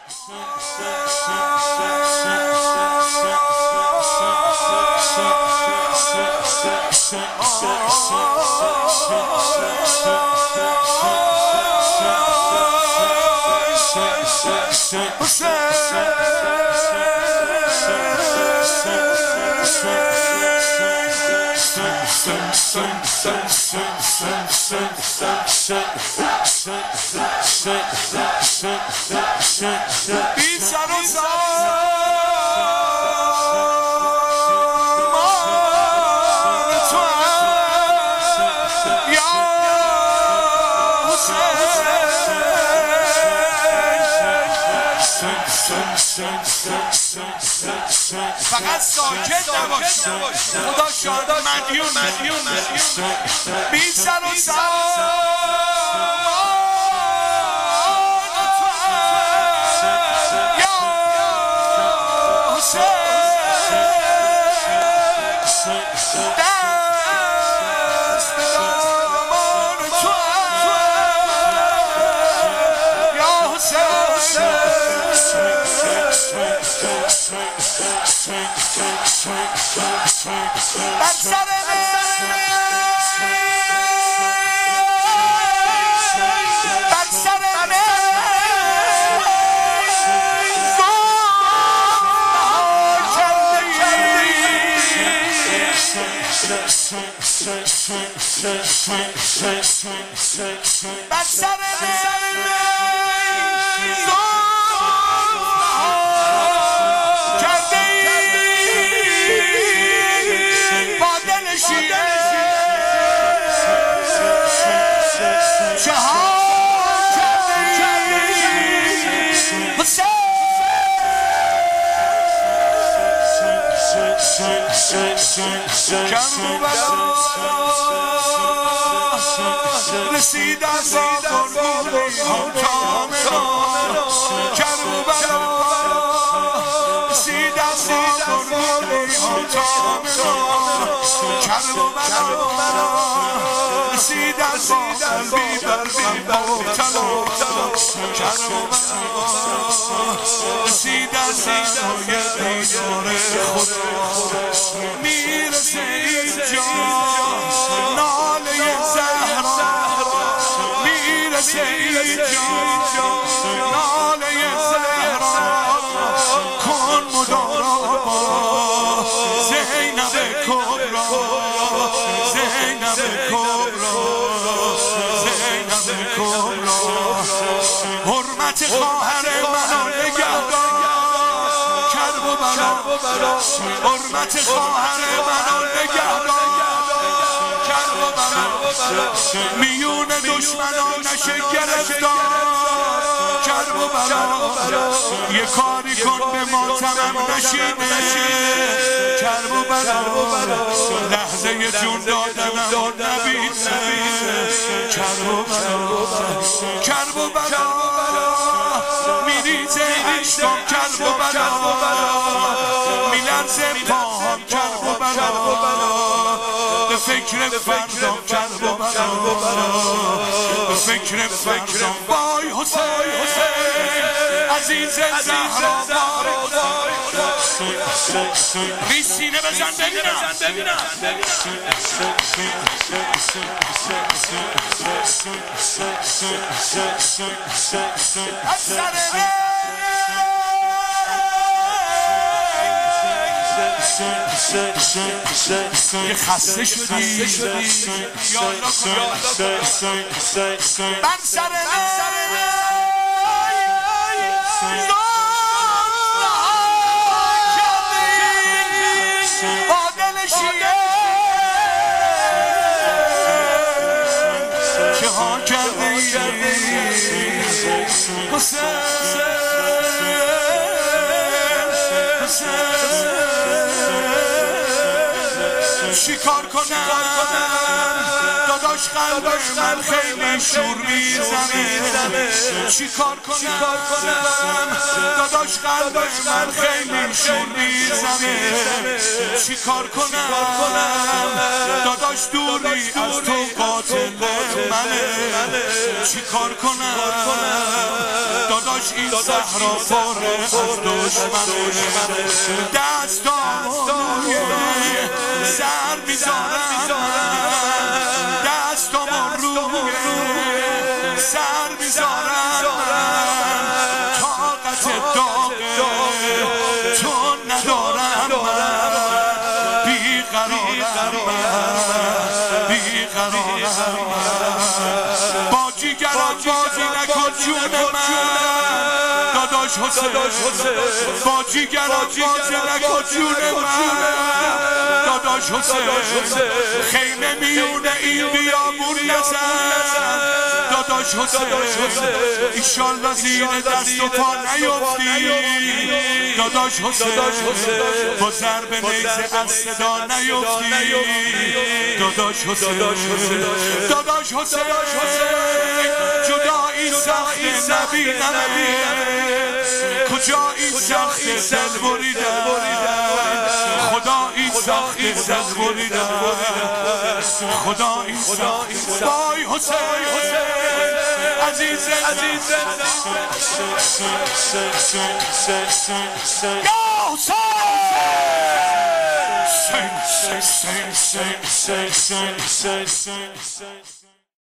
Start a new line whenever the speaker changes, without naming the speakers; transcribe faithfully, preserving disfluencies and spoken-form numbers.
بی سر و سامان تو یا فقط ساکت نباش خدا شاد مدیون مدیون بی سر و سامان رسید از آقربونه کاملا کربلا رسید از آقربونه کاملا کربلا رسید از قلبی بر مبتلا کربلا رسید از سایه دیدار خدا میرسه اینجا ناله زهرا میرسه اینجا ناله زهرا کن مدارا با زینب کبرا زینب کبرا زینب کبرا حرمت خواهر منو نگهدار کرب و بلا حرمت خواهر منو نگهدار کرب و بلا میون دشمنان نشه گرفتار کرب و بلا یه کاری کن به ماتمم نشینه کرب و بلا لحظه جون دادنم نبینه کرب و بلا کرب و بلا میریزه عشقم کرب و بلا میلرزه پاهم کرب و بلا به فکر فردام کرب و بلا به فکر فردام وای حسین عزیز زهرا بی سینه بزن ببینم یه خسته شدی بر سر چه ها کردی حسین حسین چیکار کنم داداش قلب من خیلی شور میزنه چیکار کنم داداش قلب من خیلی شور میزنه چیکار کنم داداش دوری از تو قاتل منه چیکار کنم داداش این صحرا پر از دشمنه دستامو سر میذارم دستامو روی سر میذارم طاقت داغ تو ندارم بیقرارم بیقرارم با جیگرم بازی نکن جون من داداش حسین با جیگرم بازی نکن جون من داداش حسین خیمه میونه این بیابون نزن داداش حسین ایشالله زیر دست و پا نیفتی داداش حسین با ضرب نیزه از صدا نیفتی داداش حسین داداش حسین جدایی سخت نبینمه کجا این سخت دل بریدم خدا این سخت دل بریدم خدا این سخت وای حسین عزیز عزیز یا حسین